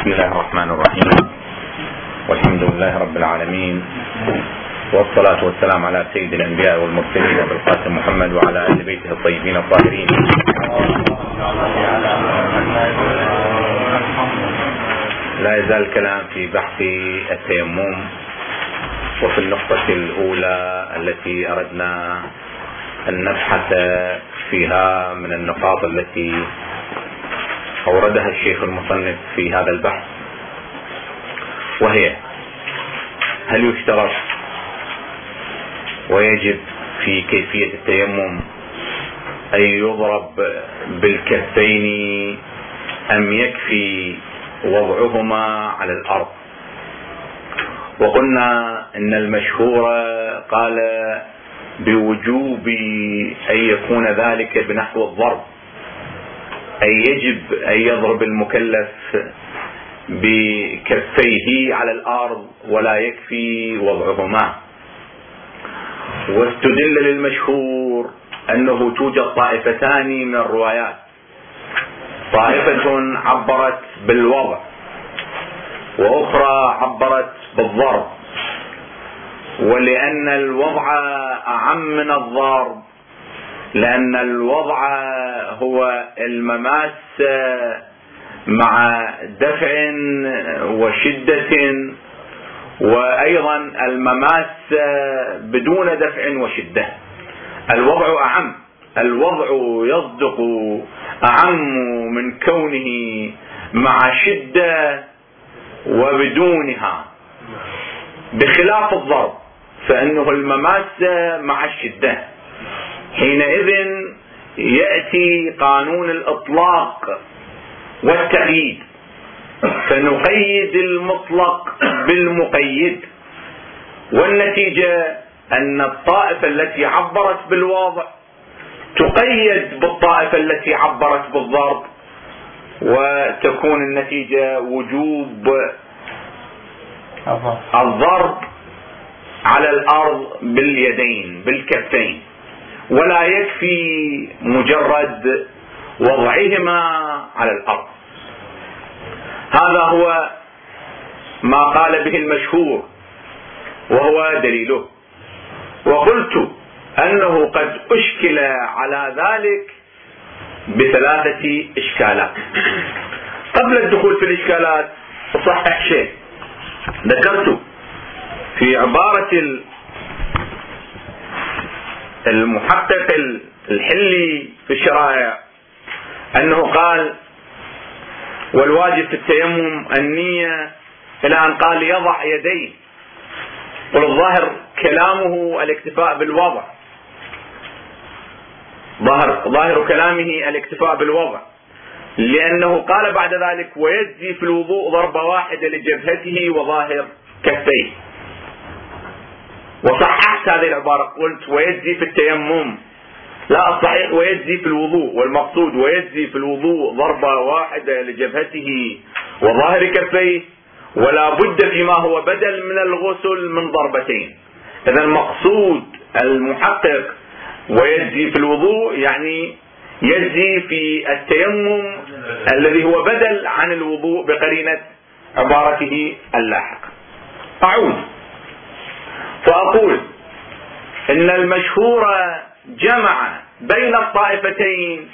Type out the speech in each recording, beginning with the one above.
بسم الله الرحمن الرحيم، والحمد لله رب العالمين، والصلاة والسلام على سيد الأنبياء والمرسلين أبي القاسم محمد وعلى أهل بيته الطيبين الطاهرين. لا يزال الكلام في بحث التيمم، وفي النقطة الأولى التي أردنا أن نبحث فيها من النقاط التي أوردها الشيخ المصنف في هذا البحث، وهي: هل يشترط ويجب في كيفية التيمم أن يضرب بالكفين أم يكفي وضعهما على الأرض؟ وقلنا إن المشهور قال بوجوب أن يكون ذلك بنحو الضرب، أي يجب أن يضرب المكلف بكفيه على الأرض ولا يكفي وضعهما. واستدل للمشهور أنه توجد طائفتان من الروايات: طائفة عبرت بالوضع، وأخرى عبرت بالضرب، ولأن الوضع أعم من الضرب، لأن الوضع هو المماس مع دفع وشدة، وأيضا المماس بدون دفع وشدة. الوضع أعم، الوضع يصدق أعم من كونه مع شدة وبدونها، بخلاف الضرب فإنه المماس مع الشدة. حينئذ يأتي قانون الإطلاق والتقييد، فنقيد المطلق بالمقيد، والنتيجة أن الطائفة التي عبرت بالوضع تقيد بالطائفة التي عبرت بالضرب، وتكون النتيجة وجوب الضرب على الأرض باليدين بالكفين، ولا يكفي مجرد وضعهما على الأرض. هذا هو ما قال به المشهور، وهو دليله. وقلت أنه قد أشكل على ذلك بثلاثة إشكالات. قبل الدخول في الإشكالات أصحح شيء ذكرت في عبارة المحقق الحلي في الشرائع، أنه قال: والواجب في التيمم النية، إلى أن قال يضع يديه. والظاهر كلامه الاكتفاء بالوضع، ظاهر كلامه الاكتفاء بالوضع، لأنه قال بعد ذلك: ويجزي في الوضوء ضربة واحدة لجبهته وظاهر كفيه. وصححت هذه العبارة، قلت ويجزي في التيمم، لا الصحيح ويجزي في الوضوء، والمقصود ويجزي في الوضوء ضربة واحدة لجبهته وظاهر كفيه، ولا بد فيما هو بدل من الغسل من ضربتين. إذا المقصود المحقق ويجزي في الوضوء يعني يجزي في التيمم الذي هو بدل عن الوضوء بقرينة عبارته اللاحقة. أعود فأقول إن المشهور جمع بين الطائفتين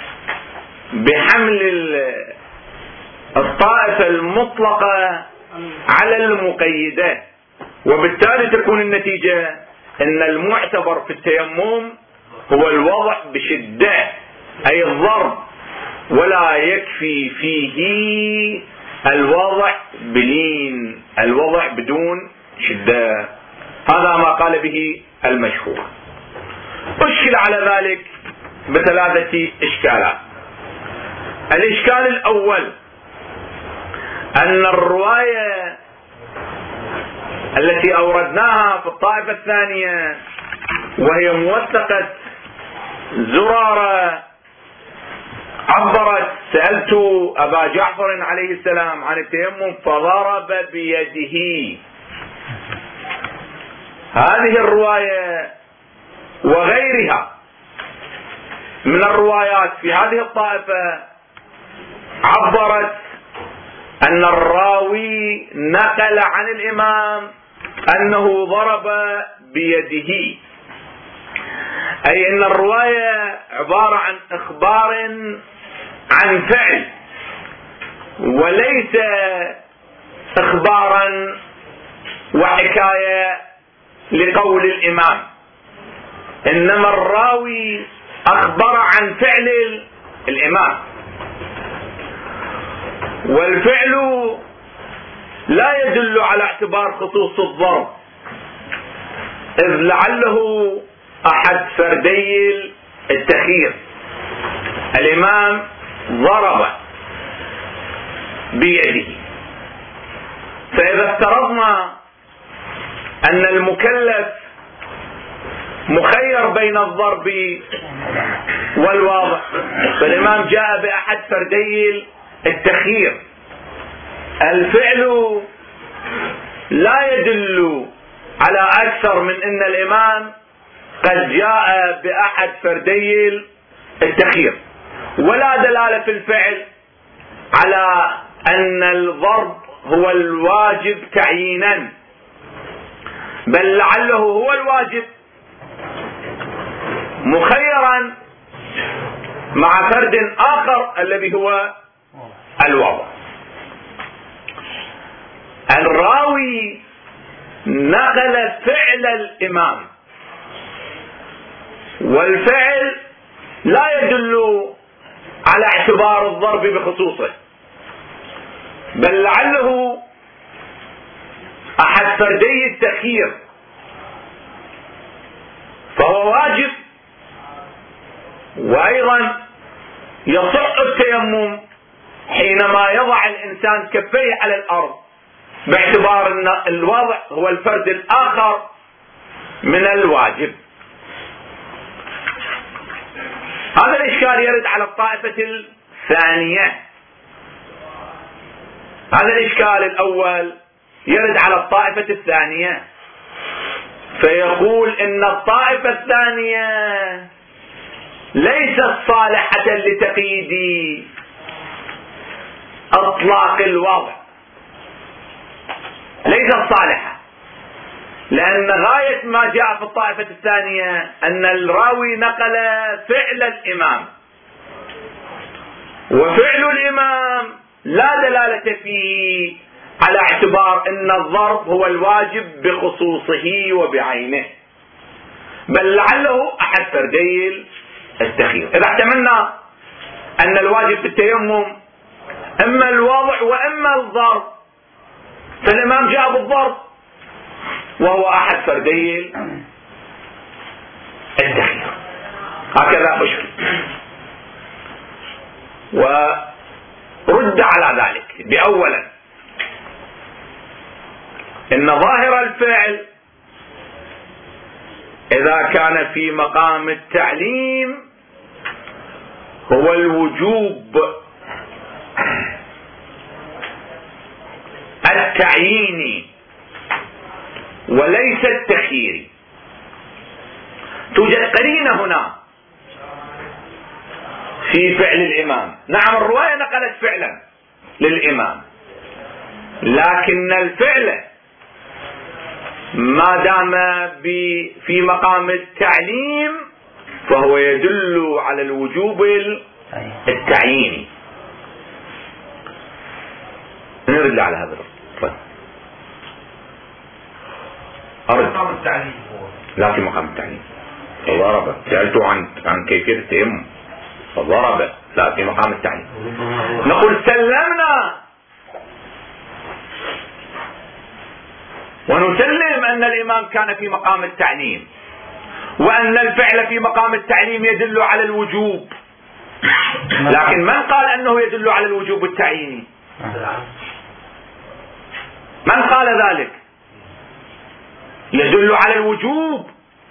بحمل الطائفة المطلقة على المقيدة، وبالتالي تكون النتيجة أن المعتبر في التيمم هو الوضع بشدة، أي الضرب، ولا يكفي فيه الوضع بلين، الوضع بدون شدة. هذا ما قال به المشهور. أشكل على ذلك بثلاثة إشكالات. الإشكال الأول أن الرواية التي أوردناها في الطائفة الثانية، وهي موثقة زرارة، عبرت: سألت أبا جعفر عليه السلام عن التيمم فضرب بيده. هذه الرواية وغيرها من الروايات في هذه الطائفة عبرت أن الراوي نقل عن الإمام أنه ضرب بيده، أي أن الرواية عبارة عن إخبار عن فعل وليس إخبارا وحكاية لقول الإمام، إنما الراوي أخبر عن فعل الإمام، والفعل لا يدل على اعتبار خصوص الضرب، إذ لعله أحد فردي التخيير. الإمام ضرب بيده، فإذا افترضنا أن المكلف مخير بين الضرب والواضح، فالإمام جاء بأحد فردي التخيير، الفعل لا يدل على أكثر من أن الإمام قد جاء بأحد فردي التخيير، ولا دلالة في الفعل على أن الضرب هو الواجب تعيينا، بل لعله هو الواجب مخيرا مع فرد آخر الذي هو الواضح. الراوي نقل فعل الإمام، والفعل لا يدل على اعتبار الضرب بخصوصه، بل لعله أحد فردي التخيير، فهو واجب، وأيضا يصح التيمم حينما يضع الإنسان كفيه على الأرض، باعتبار أن الوضع هو الفرد الآخر من الواجب. هذا الإشكال يرد على الطائفة الثانية. هذا الإشكال الأول يرد على الطائفة الثانية، فيقول إن الطائفة الثانية ليست صالحة لتقييد إطلاق الوضع، ليست صالحة، لأن غاية ما جاء في الطائفة الثانية أن الراوي نقل فعل الإمام، وفعل الإمام لا دلالة فيه على اعتبار أن الضرب هو الواجب بخصوصه وبعينه، بل لعله أحد فردي التخيير. إذا احتملنا أن الواجب في التيمم إما الوضع وإما الضرب، فالإمام جاء بالضرب وهو أحد فردي التخيير، هكذا أشكل. ورد على ذلك بأولا إن ظاهر الفعل إذا كان في مقام التعليم هو الوجوب التعييني وليس التخييري. توجد قرينة هنا في فعل الإمام. نعم الرواية نقلت فعلا للإمام، لكن الفعل ما دام في مقام التعليم فهو يدل على الوجوب التعييني. نرد على هذا الرد. مقام التعليم هو لا في مقام التعليم. فضرب، سألته عن كيفية التيمم، فضرب لا في مقام التعليم. نقول سلمنا ونسلم أن الإمام كان في مقام التعليم، وأن الفعل في مقام التعليم يدل على الوجوب، لكن من قال أنه يدل على الوجوب التعييني؟ من قال ذلك؟ يدل على الوجوب،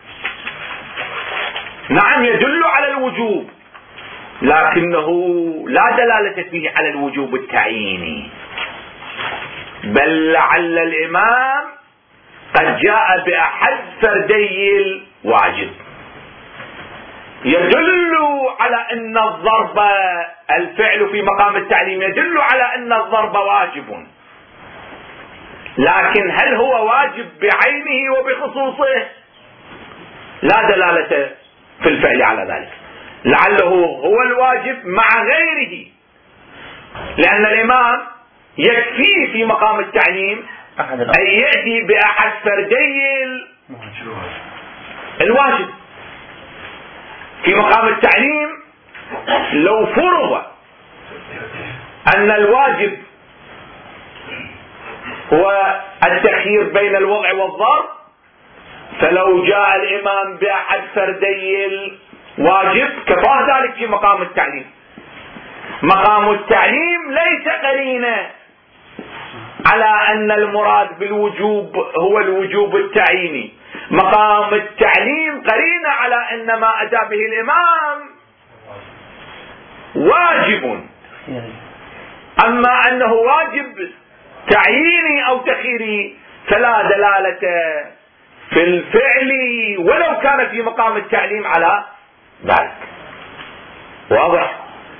نعم يدل على الوجوب، لكنه لا دلالة فيه على الوجوب التعييني، بل لعل الإمام قد جاء بأحد فردي الواجب. يدل على أن الضرب، الفعل في مقام التعليم يدل على أن الضرب واجب، لكن هل هو واجب بعينه وبخصوصه؟ لا دلالة في الفعل على ذلك، لعله هو الواجب مع غيره، لأن الإمام يكفيه في مقام التعليم أن يأتي بأحد فردي الواجب. في مقام التعليم لو فرض أن الواجب هو التخيير بين الوضع والضرب، فلو جاء الإمام بأحد فردي الواجب كفاه ذلك في مقام التعليم. مقام التعليم ليس قرينة على أن المراد بالوجوب هو الوجوب التعييني، مقام التعليم قرينة على أن ما أتى به الإمام واجب، أما أنه واجب تعييني أو تخييري فلا دلالة في الفعل ولو كان في مقام التعليم على ذلك. واضح؟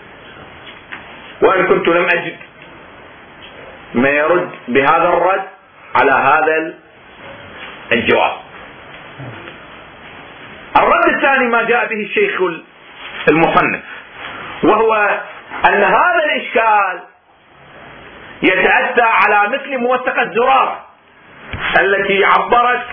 وإن كنت لم أجد ما يرد بهذا الرد على هذا الجواب. الرد الثاني ما جاء به الشيخ المصنف، وهو أن هذا الإشكال يتأتى على مثل موثقة زرارة التي عبرت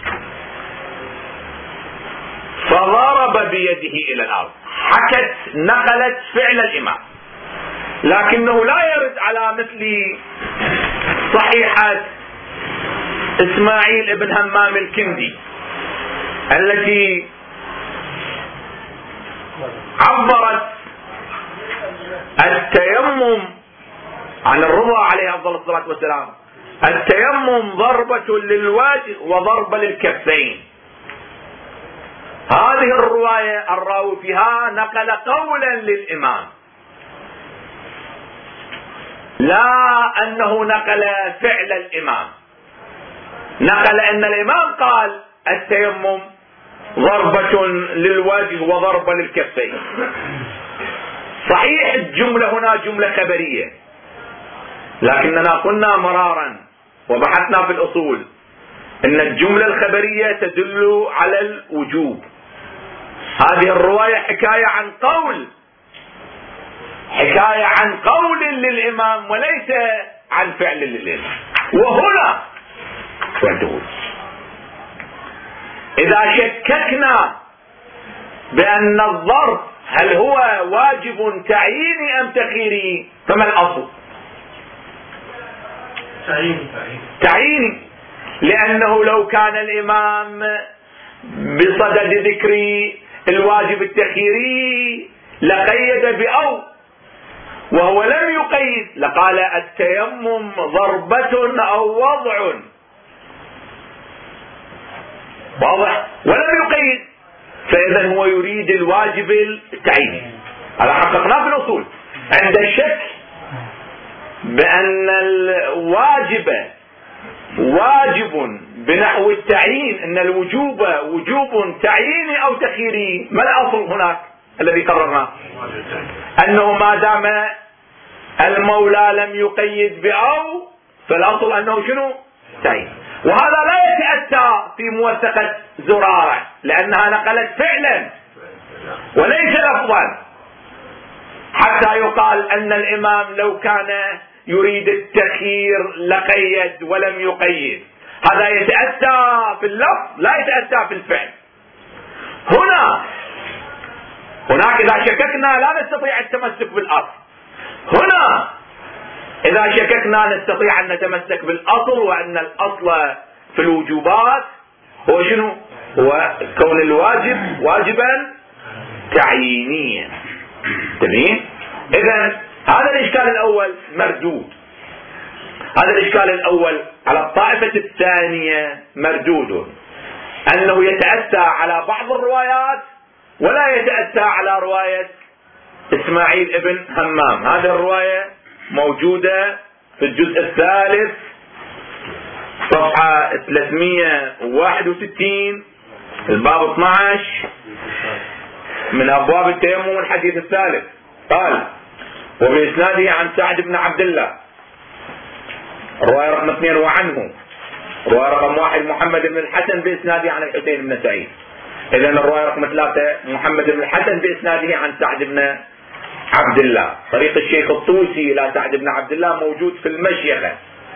فضرب بيده إلى الأرض، حكت نقلت فعل الإمام، لكنه لا يرد على مثل صحيحة إسماعيل ابن همام الكندي التي عبرت التيمم عن الرضا عليه أفضل الصلاة والسلام، التيمم ضربة للوجه وضربة للكفين. هذه الرواية الراوي فيها نقل قولا للإمام، لا أنه نقل فعل الإمام، نقل أن الإمام قال التيمم ضربة للوجه وضربة للكفين. صحيح الجملة هنا جملة خبرية، لكننا قلنا مرارا وبحثنا في الأصول أن الجملة الخبرية تدل على الوجوب. هذه الرواية حكاية عن قول للإمام وليس عن فعل للإمام. وهنا إذا شككنا بأن الضرب هل هو واجب تعييني أم تخييري فما الأصل؟ تعييني، لأنه لو كان الإمام بصدد ذكر الواجب التخييري لقيد بأو، وهو لم يقيد لقال التيمم ضربة أو وضع، واضح؟ ولم يقيد، فإذا هو يريد الواجب التعييني. هذا حققناه في الأصول. عند الشك بأن الواجب واجب بنحو التعيين، أن الوجوب وجوب تعييني أو تخييري، ما الأصل هناك الذي قررناه؟ أنه ما دام المولى لم يقيد بأو فالأصل أنه شنو؟ تعيين. وهذا لا يتأتى في موثقة زرارة لأنها نقلت فعلا وليس لفظا، حتى يقال أن الإمام لو كان يريد التخيير لقيد ولم يقيد. هذا يتأتى في اللفظ لا يتأتى في الفعل. هناك إذا شككنا لا نستطيع التمسك بالأصل، هنا إذا شككنا نستطيع أن نتمسك بالأصل، وأن الأصل في الوجوبات هو شنو؟ هو كون الواجب واجبا تعيينيا. تمام؟ إذن هذا الإشكال الأول مردود. هذا الإشكال الأول على الطائفة الثانية مردود، أنه يتأتى على بعض الروايات ولا يتأتى على رواية إسماعيل ابن همام. هذه الرواية موجودة في الجزء الثالث صفحة 361 الباب 12 من أبواب التيمم الحديث الثالث قال: وبإسناده عن سعد بن عبد الله، رواية رقم 2 وعنه رواية رقم 1 محمد بن الحسن بإسناده عن الحسين بن سعيد. إذن الرواية رقم 3 محمد بن الحسن بإسناده عن سعد بن عبد الله. طريق الشيخ الطوسي إلى سعد بن عبد الله موجود في المشيخة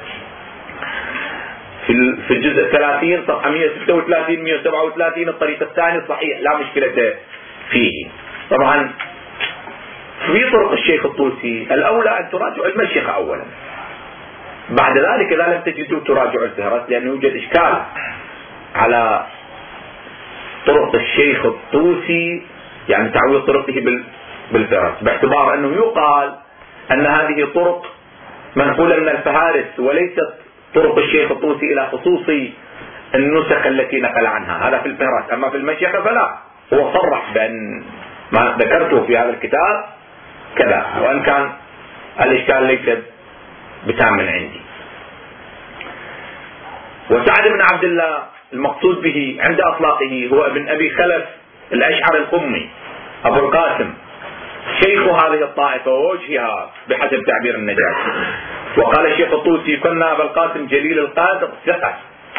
في الجزء 30 صفحة 136 137. الطريق الثاني صحيح لا مشكلة فيه. طبعا في طرق الشيخ الطوسي الأولى أن تراجعوا المشيخة أولا، بعد ذلك إذا لم تجدوا تراجعوا الفهرس، لأنه يوجد إشكال على طرق الشيخ الطوسي، يعني تعويض طرقه بالفهرس، باعتبار أنه يقال أن هذه طرق منقولة من الفهارس وليست طرق الشيخ الطوسي إلى خصوص النسخ التي نقل عنها. هذا في الفهرس. أما في المشيخة فلا، هو صرح بأن ما ذكرته في هذا الكتاب كذا، وأن كان الإشكال ليس بتام من عندي. وسعد بن عبد الله المقصود به عند أطلاقه هو ابن أبي خلف الأشعري القمي أبو القاسم، شيخ هذه الطائفة ووجهها بحسب تعبير النجاشي. وقال الشيخ الطوسي: كنا أبا القاسم جليل القادر ثقة،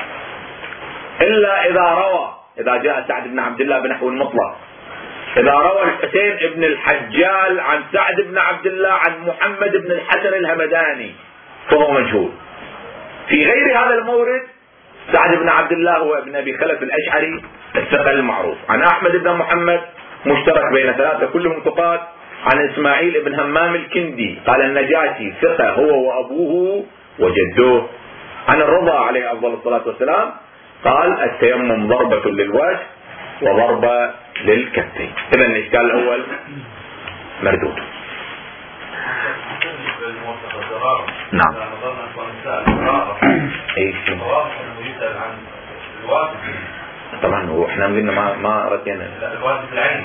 إلا إذا جاء سعد بن عبد الله بنحو المطلق، إذا روى الحسين بن الحجال عن سعد بن عبد الله عن محمد بن الحسن الهمداني فهو مجهول. في غير هذا المورد سعد بن عبد الله هو ابن أبي خلف الأشعري الثقة المعروف. عن أحمد بن محمد مشترك بين ثلاثة كلهم ثقات. عن إسماعيل بن همام الكندي قال النجاشي ثقة هو وأبوه وجده. عن الرضا عليه أفضل الصلاة والسلام قال: التيمم ضربة للوجه وضربة للكفين. إذا الإشكال الأول مردود. نعم. طبعا هو احنا قلنا ما ردينا الواجب العين.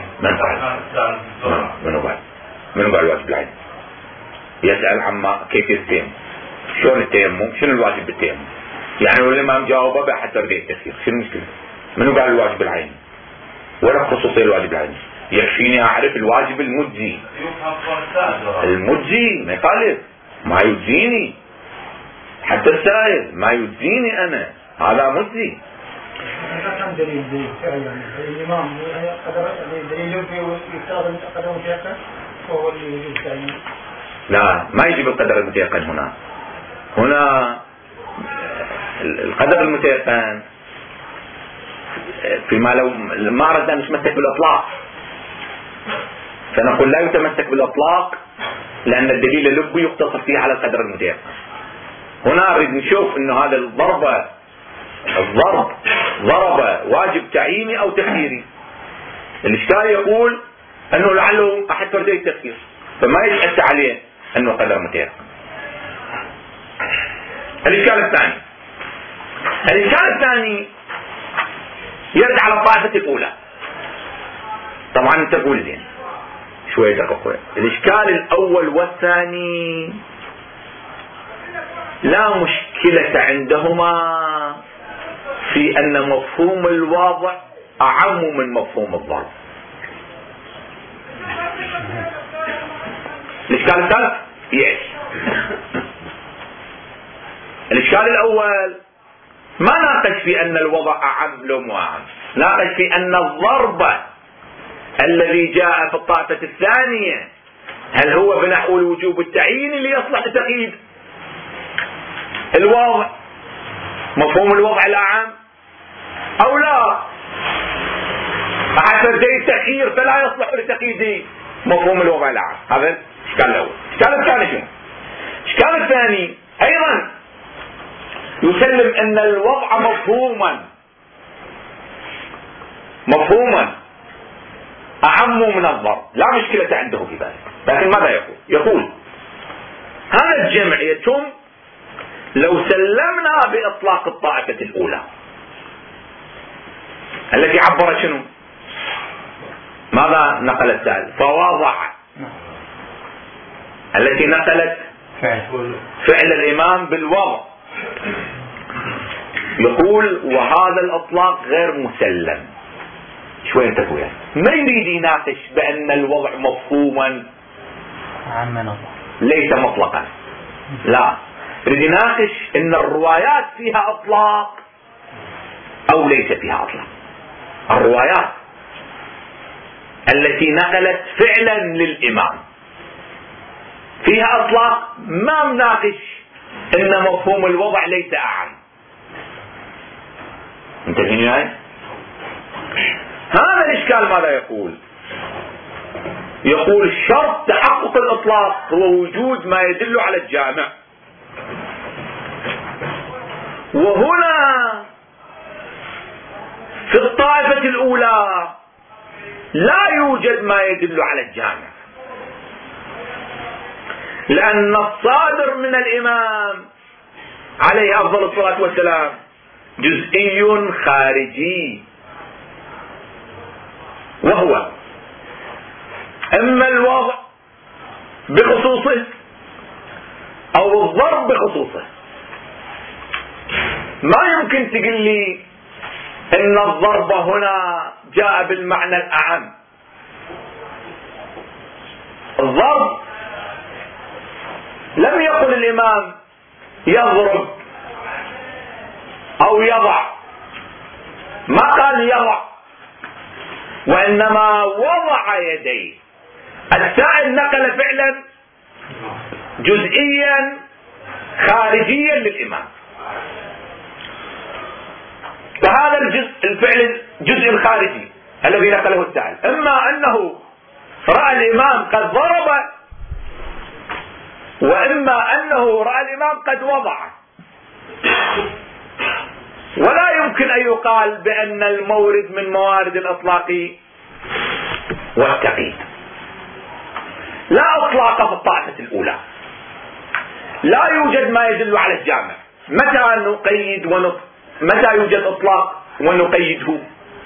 من قال الواجب العين؟ يسأل عما كيف التيمم، شلون التيمم، شنو الواجب بالتيمم؟ يعني الإمام جاوبه بأحد تربية التفسير. شنو المشكلة؟ منو قال الواجب العين؟ ولا خصوصية الواجب العين؟ يكفيني أعرف الواجب المجزي. المجزي ما يخالف، ما يجزيني حتى السائل ما يجزيني أنا، هذا مجزي. دليل فعلا الإمام دليل في يستخدم القدر المتيقن وهو اللي يجوز التعيين. لا، ما يجب القدر المتيقن هنا القدر المتيقن فيما لو ما أردنا أن نتمسك بالإطلاق فنقول لا يتمسك بالإطلاق، لأن الدليل اللبي يقتصر فيه على القدر المتيقن. هنا نريد نشوف أنه هذا الضرب واجب تعييني أو تخييري. الإشكال يقول أنه لعله أحد فردي التفسير، فما يتأتى عليه أنه قدر متيقن. الإشكال الثاني يرد على الطائفة الأولى. طبعا أنت تقول زين شوية دقيقة. الإشكال الأول والثاني لا مشكلة عندهما في أن مفهوم الواضع أعم من مفهوم الضرب. الإشكال الثالث الإشكال الأول ما ناقش في أن الوضع أعم لو مو أعم، ناقش في أن الضرب الذي جاء في الطائفة الثانية هل هو بنحو الوجوب التعييني ليصلح لتقييد الوضع، مفهوم الوضع الأعم، أو لا أحد فردي التخيير فلا يصلح لتقييد مفهوم الوضع الأعم. هذا الإشكال الأول. الإشكال الثاني شنو؟ الإشكال الثاني أيضا يسلم أن الوضع مفهوما أعم من الضرب، لا مشكلة عنده في ذلك. لكن ماذا يقول هذا الجمع يتم لو سلمنا بإطلاق الطائفة الأولى التي عبرت شنو؟ ماذا نقلت السائل؟ فواضع، التي نقلت فعل الإمام بالوضع. يقول وهذا الإطلاق غير مسلم. شوي انتبهوا يعني. ما يريد يناقش بأن الوضع مفهوما ليس مطلقا، لا، يريد يناقش ان الروايات فيها اطلاق او ليس فيها اطلاق. الروايات التي نقلت فعلا للامام فيها اطلاق، ما مناقش ان مفهوم الوضع ليس اعم. انتبهين يعني؟ هذا الاشكال ماذا يقول؟ يقول شرط تحقق الاطلاق هو وجود ما يدل على الجامع، وهنا في الطائفة الاولى لا يوجد ما يدل على الجامع، لأن الصادر من الإمام عليه أفضل الصلاة والسلام جزئي خارجي، وهو إما الوضع بخصوصه أو الضرب بخصوصه. ما يمكن تقول لي إن الضرب هنا جاء بالمعنى الأعم. الضرب لم يقل الإمام يضرب أو يضع، ما قال يضع، وإنما وضع يديه. السائل نقل فعلا جزئيا خارجيا للإمام، وهذا الفعل الجزء الخارجي الذي نقله السائل إما أنه رأى الإمام قد ضرب، وإما أنه رأى الإمام قد وضع. ولا يمكن أن يقال بأن المورد من موارد الإطلاق والتقييد. لا إطلاق في الطائفة الأولى، لا يوجد ما يدل على الجامع. متى نقيد متى يوجد إطلاق ونقيده؟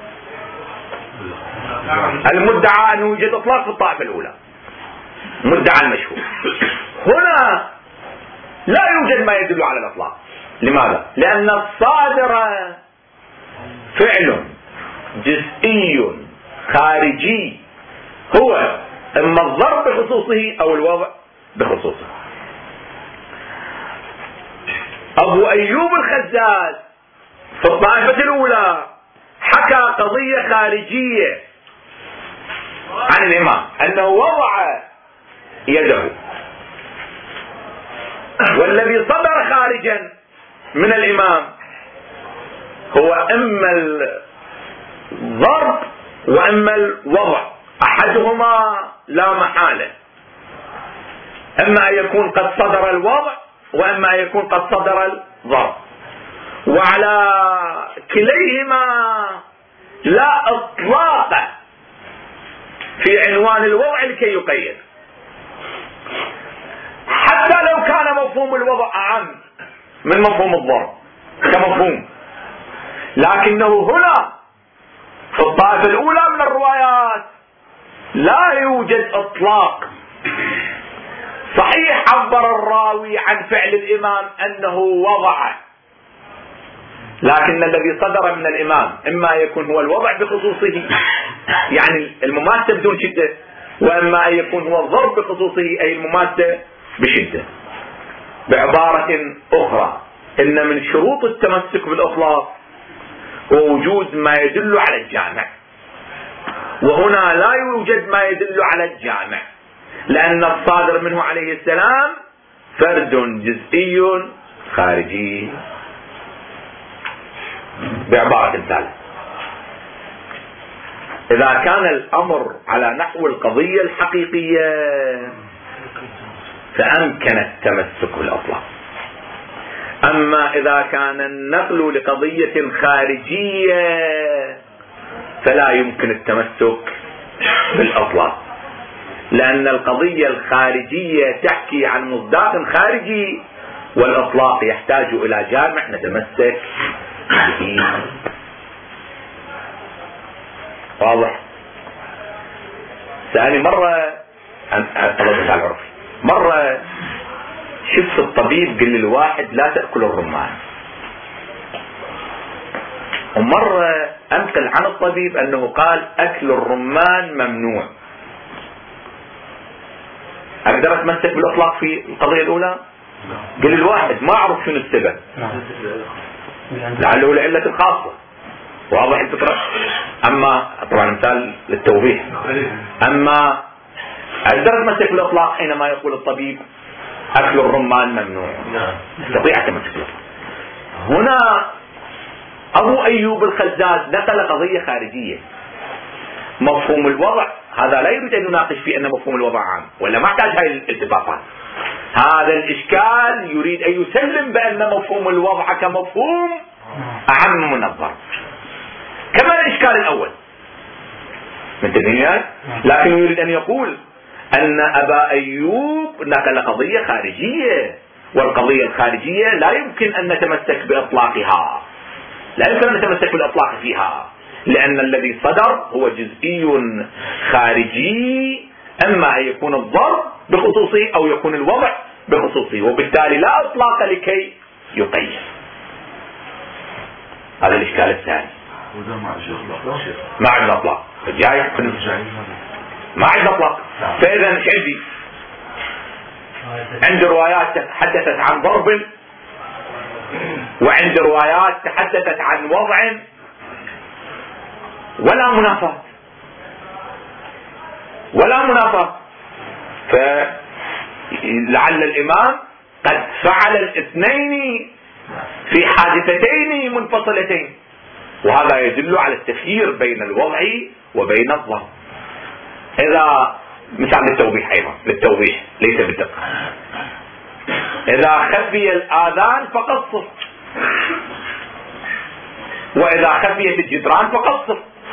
المدعى أن يوجد إطلاق في الطائفة الأولى، مدعى المشهور. هنا لا يوجد ما يدل على الإطلاق. لماذا؟ لأن الصادر فعل جزئي خارجي، هو إما الضرب بخصوصه أو الوضع بخصوصه. أبو أيوب الخزاز في الطائفة الأولى حكى قضية خارجية عن الإمام أنه وضع يده، والذي صدر خارجا من الإمام هو إما الضرب وإما الوضع، أحدهما لا محالة، إما أن يكون قد صدر الوضع وإما أن يكون قد صدر الضرب، وعلى كليهما لا إطلاق في عنوان الوضع لكي يقيد، حتى لو كان مفهوم الوضع أعم من مفهوم الضرب كمفهوم. لكنه هنا في الطائفة الأولى من الروايات لا يوجد إطلاق. صحيح عبر الراوي عن فعل الإمام أنه وضع، لكن الذي صدر من الإمام إما يكون هو الوضع بخصوصه، يعني المماسة بدون شدة، وإما أن يكون هو الضرب بخصوصه أي المماسة بشدة. بعبارة أخرى، إن من شروط التمسك بالإطلاق هو وجود ما يدل على الجامع، وهنا لا يوجد ما يدل على الجامع، لأن الصادر منه عليه السلام فرد جزئي خارجي. بعبارة ثالثة، إذا كان الأمر على نحو القضية الحقيقية فأمكن التمسك بالإطلاق. أما إذا كان النقل لقضية خارجية فلا يمكن التمسك بالإطلاق، لأن القضية الخارجية تحكي عن مصداق خارجي، والإطلاق يحتاج إلى جامع نتمسك به. واضح؟ سألني مرة شفت الطبيب قال للواحد لا تأكل الرمان، ومرة انقل عن الطبيب انه قال اكل الرمان ممنوع، اقدر اتمسك بالاطلاق في القضية الاولى؟ قل الواحد ما اعرف شنو السبب، لعله لعلة خاصة، واضح الفكرة. اما طبعا مثال للتوضيح، اما اقدر اتمسك بالاطلاق حينما يقول الطبيب اكل الرمان ممنوع، استطيع اتمسك بالاطلاق. هنا ابو ايوب الخزاز نقل قضية خارجية، مفهوم الوضع هذا لا يريد ان يناقش في ان مفهوم الوضع عام، ولا ما احتاج هاي الاتفاقات. هذا الاشكال يريد ان يسلم بان مفهوم الوضع كمفهوم اعم من الضرب، كما الاشكال الاول، منتبهين؟ لكن يريد ان يقول ان ابا ايوب نقل قضية خارجية، والقضية الخارجية لا يمكن ان نتمسك باطلاقها، لا يمكن ان نتمسك بالاطلاق فيها، لان الذي صدر هو جزئي خارجي، اما ان يكون الضرب بخصوصه او يكون الوضع بخصوصه، وبالتالي لا اطلاق لكي يقيد. هذا الاشكال الثاني. ما عندنا اطلاق جاي، ما عندنا اطلاق. فاذا ايش عندي روايات تحدثت عن ضرب، وعندي روايات تحدثت عن وضع، ولا منافاة، ولا منافاة. فلعل الامام قد فعل الاثنين في حادثتين منفصلتين، وهذا يدل على التخيير بين الوضع وبين الضرب. اذا مثال للتوضيح، ايضا للتوضيح ليس بالدقة، اذا خفي الاذان فقصر، واذا خفيت الجدران فقصر.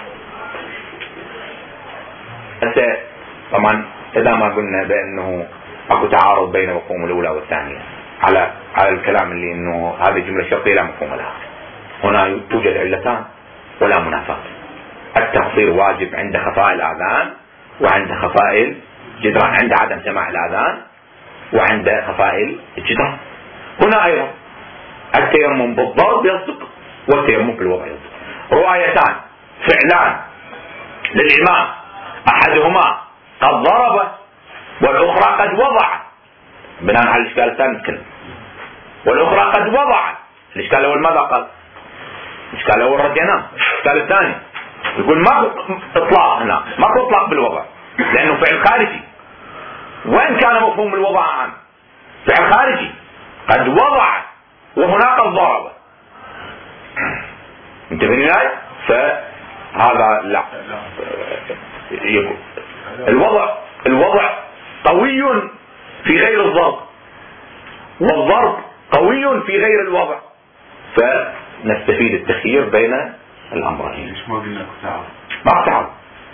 طبعا اذا ما قلنا بانه اكو تعارض بين مفهوم الاولى والثانية على الكلام اللي انه هذه جملة شرطية لا مفهوم لها، هنا توجد علتان ولا منافاة. التقصير واجب عند خفاء الاذان وعند خفاء الجدران، عند عدم سماع الاذان وعند خفاء الجدران. هنا ايضا التيمم بالضرب يصدق والتيمم بالوضع يصدق. روايتان فعلان للامام، احدهما قد ضرب والاخرى قد وضع، بناء على الاشكال الثاني نتكلم، والاخرى قد وضع. الاشكال الاول ماذا قال؟ الاشكال الاول رديناه. الاشكال الثاني يقول ماكو اطلاق هنا، ماكو اطلاق بالوضع لانه فعل خارجي، وان كان مفهوم الوضع عام، فعل خارجي قد وضع وهنا قد ضرب. انتبهين الآية؟ فهذا لا يقول الوضع قوي في غير الضرب، والضرب قوي في غير الوضع، فنستفيد التخيير بين الامرين. ما تعرض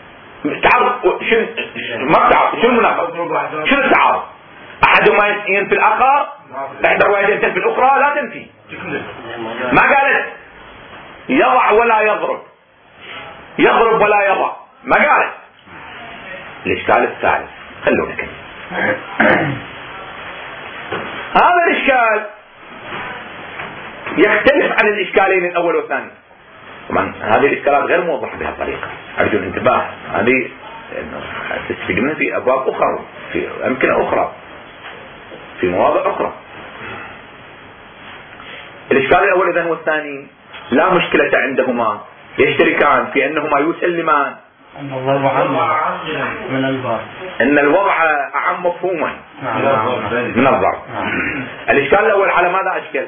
شنو المنافسة؟ شنو التعارض؟ احدهما ينفي الاخر، احدى الروايتين تنفي الاخرى لا تنفي. ما قالت يضع ولا يضرب، يضرب ولا يضع، ما قالت. الاشكال الثالث خلونا كده، هذا الاشكال يختلف عن الاشكالين الاول والثاني. طبعا هذه الاشكالات غير موضحه بهذه الطريقه، ارجو الانتباه. هذه تستفيدون في ابواب اخرى، في امكنه اخرى، في مواضع اخرى. الاشكال الاول اذا والثاني لا مشكله عندهما، يشتركان في انهما يسلمان ان الوضع اعم من الضرب، ان الوضع اعم مفهوما من الضرب. الاشكال الاول على ماذا اشكل؟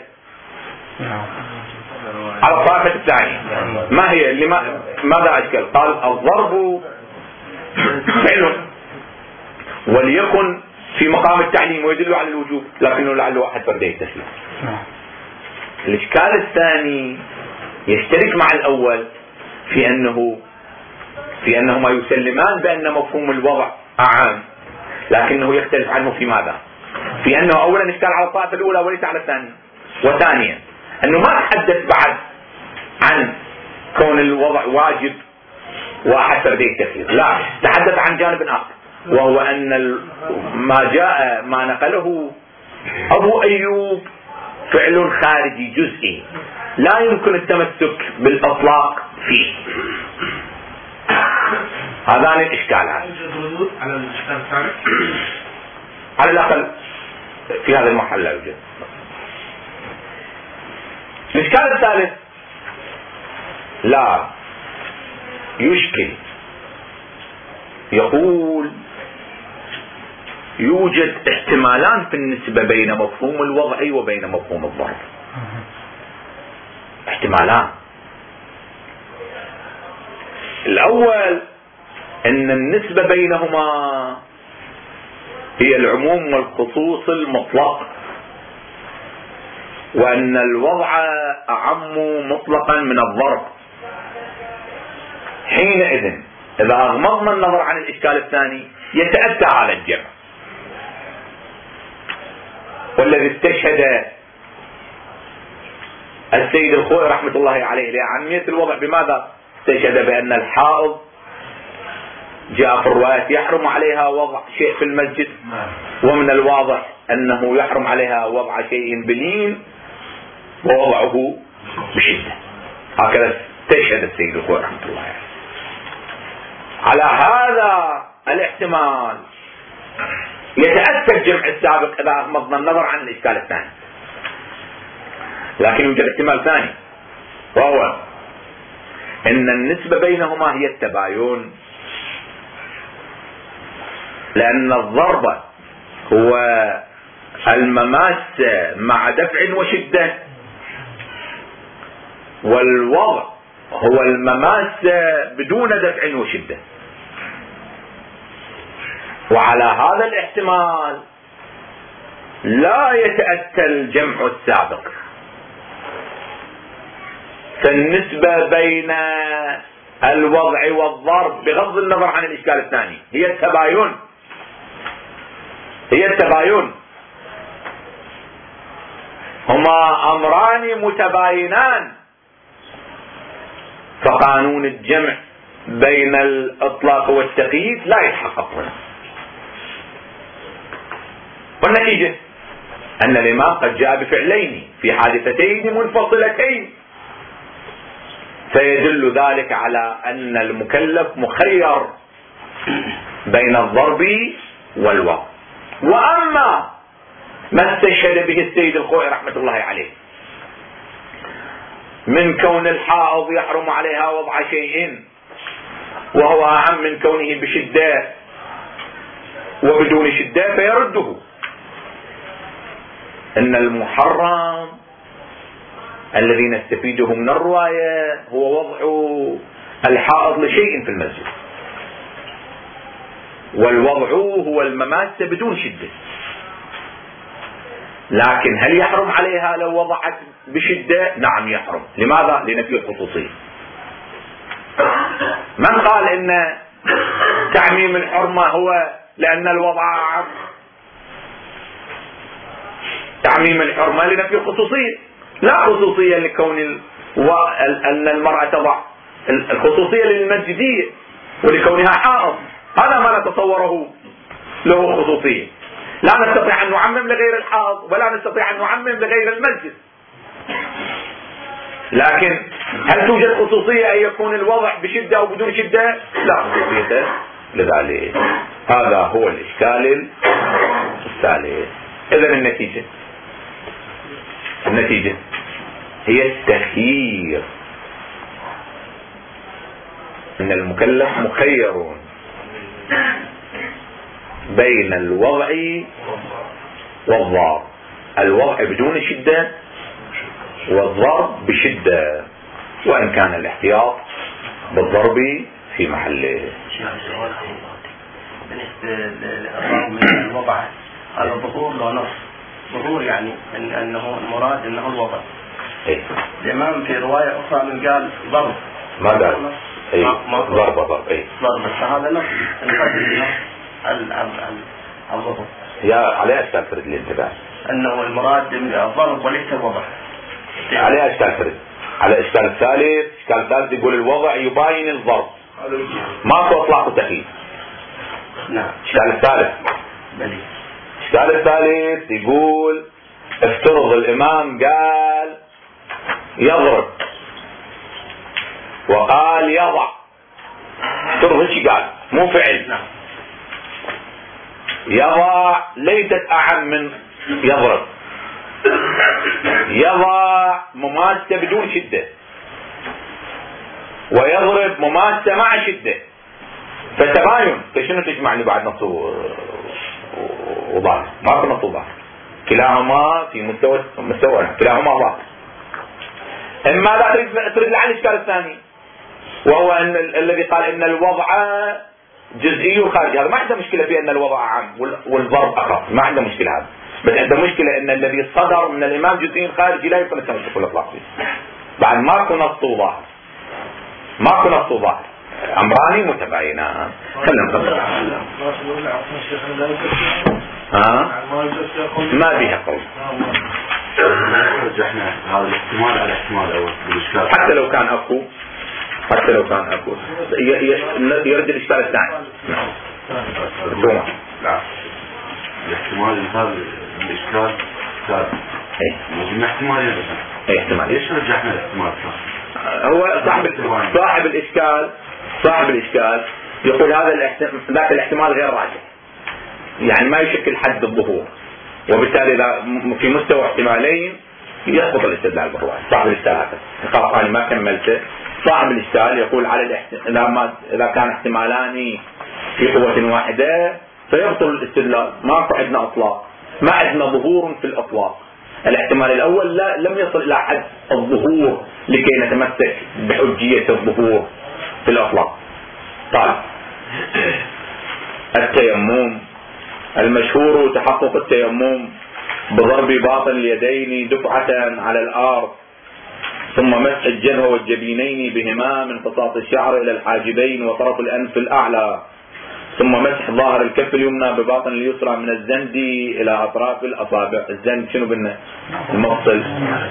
على الطائفة الثانية. ما هي اللي ماذا أشكل؟ قال الضرب فعل وليكن في مقام التعليم ويدل على الوجوب، لكنه لعل واحد فرده التسليم. الإشكال الثاني يشترك مع الأول في أنهما يسلمان بأن مفهوم الوضع أعام، لكنه يختلف عنه في ماذا؟ في أنه أولا اشكال على الطائفة الأولى وليس على الثانية، وثانيا أنه ما تحدث بعد عن كون الوضع واجب واحد فرده التخيير، لا، تحدث عن جانب آخر، وهو أن ما نقله أبو أيوب فعل خارجي جزئي لا يمكن التمسك بالأطلاق فيه. هذان الإشكالات يوجد على الإشكال الثالث على الأقل في هذا المحل لا يوجد. الإشكال الثالث لا يشكل، يقول يوجد احتمالان في النسبة بين مفهوم الوضع وبين مفهوم الضرب. احتمالان. الأول أن النسبة بينهما هي العموم والخصوص المطلق، وأن الوضع أعم مطلقا من الضرب. حينئذ إذا أغمضنا النظر عن الإشكال الثاني يتأتى على الجمع. والذي استشهد السيد الخوئي رحمة الله عليه لأهمية الوضع بماذا؟ استشهد بأن الحائض جاء في الرواية يحرم عليها وضع شيء في المسجد، ومن الواضح أنه يحرم عليها وضع شيء بلين ووضعه بشدة. هكذا استشهد السيد الخوئي رحمة الله عليه. على هذا الاحتمال يتأتى الجمع السابق إذا أغمضنا النظر عن الإشكال الثاني. لكن يوجد احتمال ثاني، وهو أن النسبة بينهما هي التباين، لأن الضرب هو المماسة مع دفع وشدة، والوضع هو المماسة بدون دفع وشدة. وعلى هذا الاحتمال لا يتأتى الجمع السابق، فالنسبة بين الوضع والضرب بغض النظر عن الإشكال الثاني هي التباين. هما أمران متباينان، فقانون الجمع بين الإطلاق والتقييد لا يتحقق هنا. والنتيجة أن الإمام قد جاء بفعلين في حادثتين منفصلتين، فيدل ذلك على أن المكلف مخير بين الضرب والوضع. وأما ما استشهد به السيد الخوئي رحمة الله عليه من كون الحائض يحرم عليها وضع شيء وهو أعم من كونه بشدة وبدون شدة، فيرده أن المحرم الذي نستفيده من الرواية هو وضع الحائض لشيء في المسجد، والوضع هو المماسة بدون شدة. لكن هل يحرم عليها لو وضعت بشدة؟ نعم يحرم. لماذا؟ لنفي الخصوصية. من قال ان تعميم الحرمة هو لأن الوضع عام؟ تعميم الحرمة لنفي الخصوصية، لا خصوصية لكون أن المرأة تضع، الخصوصية للمسجدية ولكونها حائض، هذا ما نتصوره له خصوصية. لا نستطيع أن نعمم لغير الحائض ولا نستطيع أن نعمم لغير المسجد. لكن هل توجد خصوصية أن يكون الوضع بشدة أو بدون شدة؟ لا خصوصية لذلك. هذا هو الإشكال الثالث. إذن النتيجة هي التخيير، أن المكلف مخير بين الوضع والضرب، الوضع بدون شدة والضرب بشدة، وإن كان الاحتياط بالضرب في محله. بالنسبة من الوضع على الظهور له نص ظهور، يعني أنه المراد أنه الوضع. الإمام في رواية أخرى من قال ضرب، ما قال ضرب ضرب، فهذا نص نقدم الوضع. يا عليه أشكال فرد الانتباه أنه المراد الضرب وليس الوضع. عليه أشكال فرد. على الإشكال الثالث يقول الوضع يباين الضرب، ماكو إطلاق وتخيير. نعم. الإشكال الثالث يقول افترض الإمام قال يضرب، وقال يضع، ترى ايش قال؟ مو فعل. يضع ليست اعم من يضرب. يضع مماسة بدون شدة، ويضرب مماسة مع شدة، فتباين. فشنو تجمعني بعد نص وظاهر؟ ماكو نص وظاهر، كلاهما في مستوى كلاهما ظاهر. اما لا ترد لعن الاشكال الثاني، وهو ان الذي قال ان الوضع جزئي خارجي، هذا ما عنده مشكله في ان الوضع عام والضرب اخف، ما عنده مشكله هذا، بس عنده مشكله ان الذي صدر من الامام جزئي خارجي لا يمكن التمسك بالاطلاق فيه. بعد ماكو نص وظاهر، ماكو نص وظاهر، امران متباينان. خلينا نقول ما بها قول. رجحنا هذا الاحتمال على الاحتمال الاول بالاشكال، حتى لو كان اكو يرد الاشكال الثاني. لا الاحتمال هذا الاشكال ثابت. موجود احتمالين بس. احتمال. ليش رجحنا الاحتمال الثاني؟ هو صاحب الاشكال يقول هذا ذاك الاحتمال غير راجح، يعني ما يشكل حد الظهور، وبالتالي اذا في مستوى احتمالين يسقط الاستدلال بالرواية. صاحب الاشكال هذا خلاص انا ما كملته. صاحب الاشكال يقول على اذا كان احتمالان في قوة واحدة فيبطل الاستدلال، ماكو عندنا اطلاق، ما عندنا ظهور في الاطلاق. الاحتمال الاول لم يصل الى حد الظهور لكي نتمسك بحجية الظهور في الاطلاق. طيب التيمم المشهور تحقق التيمم بضرب باطن اليدين دفعة على الارض، ثم مسح الجبهة والجبينين بهما من قصاص الشعر الى الحاجبين وطرف الانف الاعلى، ثم مسح ظاهر الكف اليمنى بباطن اليسرى من الزند الى اطراف الاصابع. الزند شنو قلنا؟ المفصل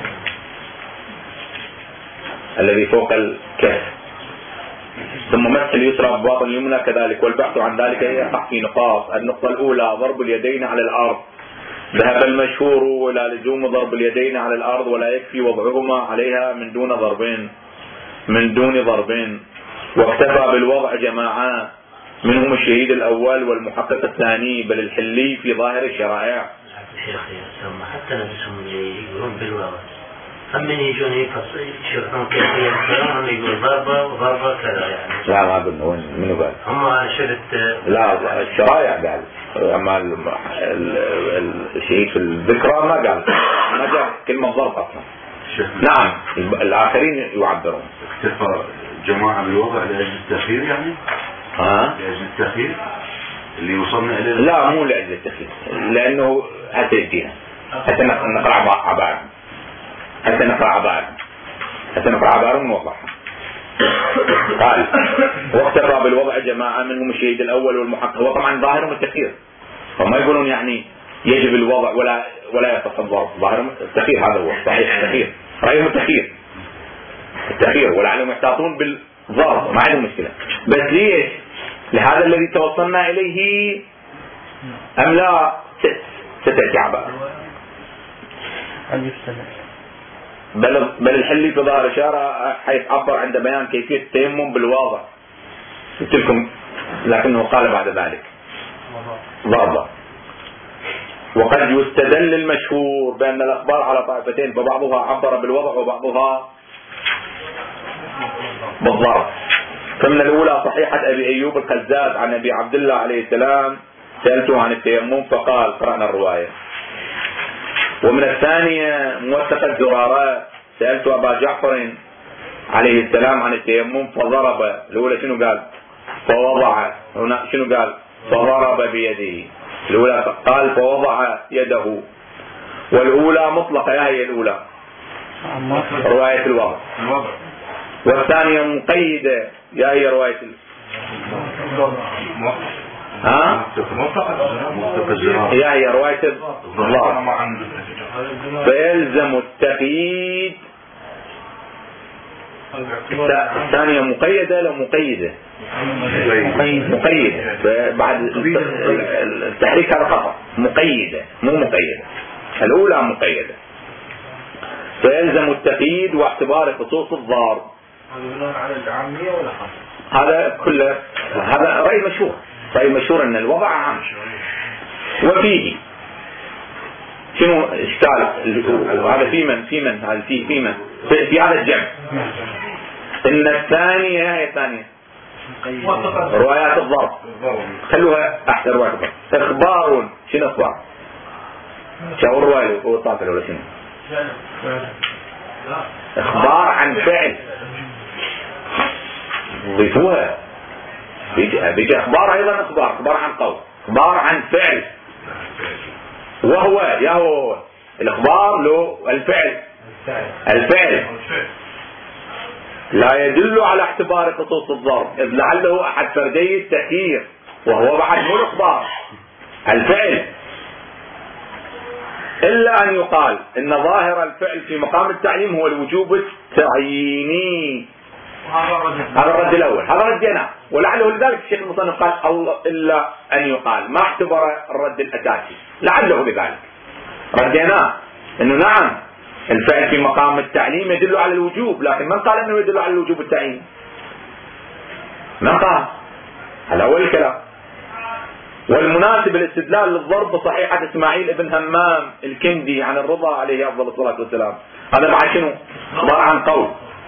الذي فوق الكف. ثم مسح اليسرى بباطن اليمنى كذلك، والبحث عن ذلك يقع في نقاط. النقطة الاولى ضرب اليدين على الارض. ذهب المشهور الى لزوم ضرب اليدين على الارض ولا يكفي وضعهما عليها من دون ضرب، واكتفى بالوضع جماعة منهم الشهيد الاول والمحقق الثاني بل الحلي في ظاهر الشرائع. شيخ حتى نفسهم يقولون بالوضع، هم من يجون يشوفون كيفية الكلام، هم يقول ضربة كذا يعني. لا ما قلنا، منو قال؟ هم شرط. لا الشرائع قال، اما الشهيد في الذكرى ما قال، ما جاء كلمة ضرب اصلا. نعم الاخرين يعبرون. اكتفى جماعة بالوضع لاجل التأخير يعني؟ لاجل التأخير اللي وصلنا اليه؟ لا مو لاجل التأخير، لانه حتى يجينا حتى نقرأ عبارة ونوضحها. قال واكتفى بالوضع جماعة منهم الشهيد الاول والمحقق. هو طبعا ظاهرهم التأخير، فما يقولون يعني يجب الوضع ولا يتصدر ظاهرهم التأخير. هذا هو صحيح التأخير، رأيهم التأخير ولعلهم يحتاطون بالضرب، ما عندهم مشكلة. بس ليش؟ لهذا الذي توصلنا إليه أم لا؟ ستأتي عبارة. بل الحلي في ظاهر إشارة حيث عبر عند بيان كيفية التيمم بالواضع لكم، لكنه قال بعد ذلك ضربة. وقد يستدل المشهور بأن الأخبار على طائفتين، فبعضها عبر بالوضع وبعضها بالضرب. فمن الأولى صحيحة أبي أيوب الخزاز عن أبي عبد الله عليه السلام سألته عن التيمم فقال، قرأنا الرواية. ومن الثانية موثقة زرارة سألت أبا جعفر عليه السلام عن التيمم فضرب. الأولى شنو قال؟ فوضع. هنا شنو قال؟ فضرب بيده. الأولى قال فوضع يده، والأولى مطلقة، هي الأولى رواية الوضع، والثانية مقيدة، هي رواية هي رواية الضرب. فيلزم التقييد. الثانية مقيدة لا مقيدة؟ مقيدة. بعد التحريك هذا خطأ، مقيدة مو مقيدة، الأولى مقيدة. فيلزم التقييد واعتبار خصوص الضرب. بناء على العامية ولا خاصة؟ هذا كله هذا رأي مشهور، رأي مشهور أن الوضع عام. وفيه شنو إشكال هذا في من في هذا الجمع إن الثانية هي الثانية روايات الضرب، خلوها أحسن روايات الضرب. إخبار شنو إخبار؟ شو الرواية هو الطاقة ولا شنو؟ إخبار عن فعل ضيفوها، بيجي إخبار أيضا إخبار عن قول، إخبار عن فعل، وهو هو الإخبار له الفعل لا يدل على اعتبار خصوص الضرب، إذ لعله أحد فردي التأثير وهو بعد مو الإخبار الفعل، إلا أن يقال إن ظاهر الفعل في مقام التعليم هو الوجوب التعييني. هذا الرد الأول، هذا ردنا، ولعله لذلك الشيخ المصنف قال إلا أن يقال، ما اعتبر الرد الأساسي، لعله لذلك ردنا إنه نعم الفعل في مقام التعليم يدل على الوجوب، لكن من قال إنه يدل على الوجوب التعييني؟ من قال؟ هذا أول الكلام. والمناسب الاستدلال للضرب بصحيحة إسماعيل ابن همام الكندي عن الرضا عليه أفضل الصلاة والسلام، هذا بعد شنو؟ عبارة عن قول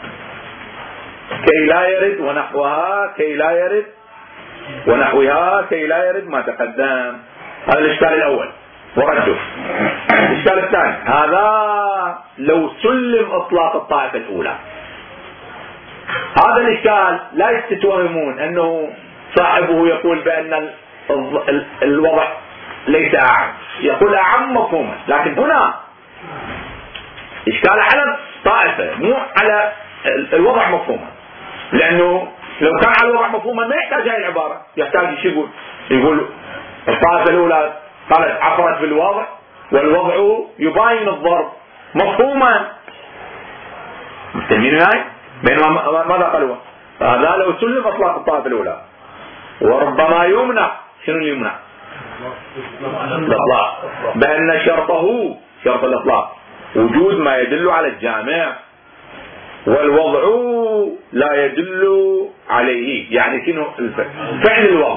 كي لا يرد ونحوها كي لا يرد ونحوها كي لا يرد ما تقدم. هذا الإشكال الأول ورده. الإشكال الثاني، هذا لو سلم إطلاق الطائفة الأولى، هذا الإشكال لا يستتوهمون أنه صاحبه يقول بأن الوضع ليس أعم، يقول أعم مفهوما، لكن هنا إشكال على الطائفة مو على الوضع مفهوما، لأنه لو كان على الوضع مفهوما ما يحتاج هذه العبارة، يحتاج يقول الطائفة الأولى قالت عبرت بالوضع والوضع يباين الضرب مفهوما، مستمعين هاي بينما ماذا قالوا؟ هذا لو سلم اطلاق الطائفة الأولى وربما يمنع. شنو يمنع؟ الاطلاق، بأن شرطه شرط الاطلاق وجود ما يدل على الجامع، والوضع لا يدل عليه، يعني شنو فعل الوضع،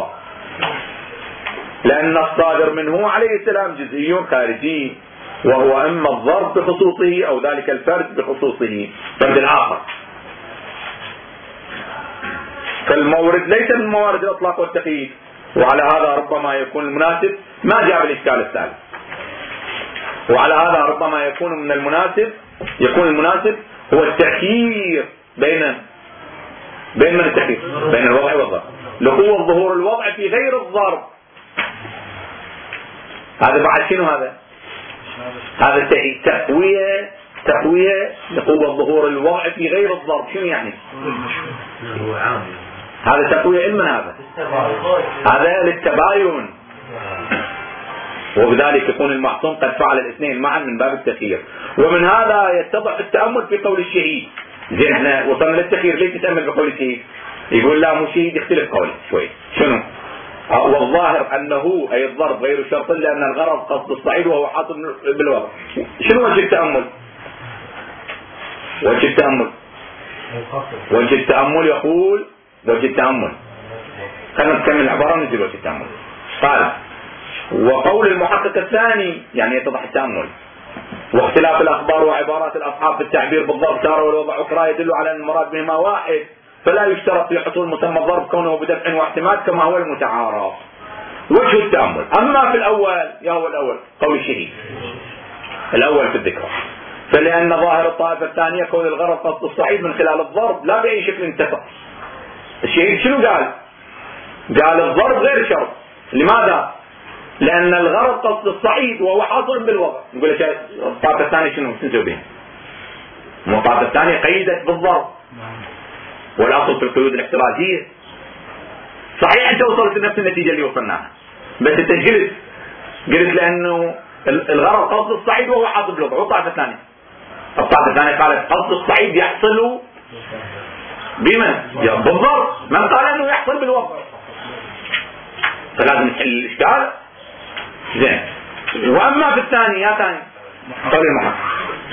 لأن الصادر منه عليه السلام جزئي خارجي، وهو إما الضرب بخصوصه أو ذلك الفرد بخصوصه فرد الآخر. فالمورد ليس من موارد الإطلاق والتقييد، وعلى هذا ربما يكون المناسب ما جاء بالإشكال الثالث، وعلى هذا ربما يكون من المناسب المناسب هو التأثير بين من التأثير بين الوضع والضرب، لقوة ظهور الوضع في غير الضرب. هذا بعد شنو هذا تقوية لقوة ظهور الوضع في غير الضرب. شنو يعني؟ هذا تقوية علما، هذا للتباين، وبذلك يكون المعصوم قد فعل الاثنين معا من باب التخيير. ومن هذا يتضح التأمل في قول الشهيد. زين احنا وصلنا للتخيير، ليش تتأمل بقول الشهيد؟ يقول لا مو شهيد، يختلف قوله شوي. شنو؟ والظاهر أنه أي الضرب غير شرط لأن الغرض قصد الصعيد وهو حاصل بالوضع. شنو وجه التأمل؟ وجه التأمل يقول وجه التأمل، خلينا نكمل العبارة ونجي وجه التأمل. قال وقول المحقق الثاني يعني يتضح التأمل، واختلاف الأخبار وعبارات الأصحاب في التعبير بالضرب تارة والوضع أخرى يدل على أن المراد بهما واحد، فلا يشترط في حصول مسمى الضرب كونه بدفع واحتمال كما هو المتعارف. وجه التأمل أما في الأول هو الأول قول الشهيد الأول في الذكر، فلأن ظاهر الطائفة الثانية كون الغرض قصد الصعيد من خلال الضرب لا بأي شكل انتفع. الشهيد شنو قال الضرب غير شرط. لماذا؟ لأن الغرض قصد الصعيد وهو حاصل بالوضع. نقول لك الطائفة الثانية شنو تنسوا بها؟ الطائفة الثانية قيدت بالضرب، والأصل في القيود الاحترازية. صحيح أنت وصلت لنفس النتيجة اللي وصلناها، بس أنت قلت لأنه الغرض قصد الصعيد وهو حاصل بالوضع. والطائفة الثانية قالت قصد الصعيد يحصل بمن؟ بالضرب. من قال أنه يحصل بالوضع؟ فلازم نحل الإشكال. زين. وأما في الثاني قول المحقق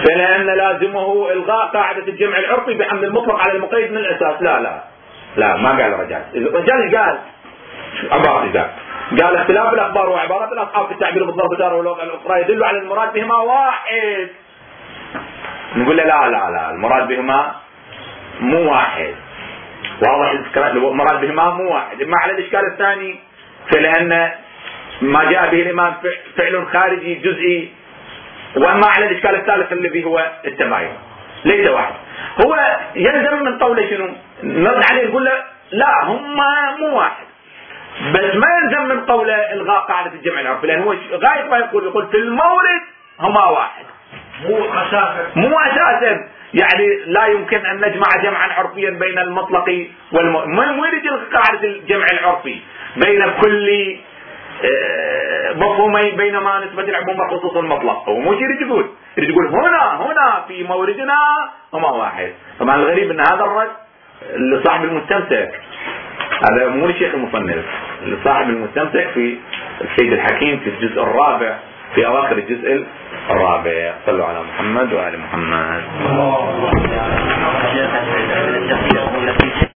فلأن لازمه إلغاء قاعدة الجمع العرفي بحمل المطلق على المقيد من الأساس. لا ما قال الرجال. الرجال قال عبارة قال اختلاف الأخبار وعبارات الأصحاب في التعبير بالضرب تارة واللغة الأخرى يدل على المراد بهما واحد. نقول له لا المراد بهما مو واحد. واضح المراد بهما مو واحد. إما على الإشكال الثاني فلأن ما جاء به الإمام فعل خارجي جزئي، وأما على الإشكال الثالث الذي هو التباين ليس واحد. هو يلزم من قوله شنو؟ نرد عليه نقول له لا هما مو واحد، بس ما يلزم من قوله إلغاء قاعدة الجمع العرفي، لأن هو غاية ما يقول في المورد هما واحد مو أساسا. يعني لا يمكن أن نجمع جمعا عرفيا بين المطلق ما يريد قاعدة الجمع العرفي بين كل مفهومين بينما نسبة العموم بخصوص المطلق. هو مش يريد يقول هنا في موردنا هما واحد. طبعا الغريب ان هذا الرد لصاحب المستمسك، هذا مو الشيخ المصنف، لصاحب المستمسك في السيد الحكيم في الجزء الرابع في اواخر الجزء الرابع. صلوا على محمد وآل محمد.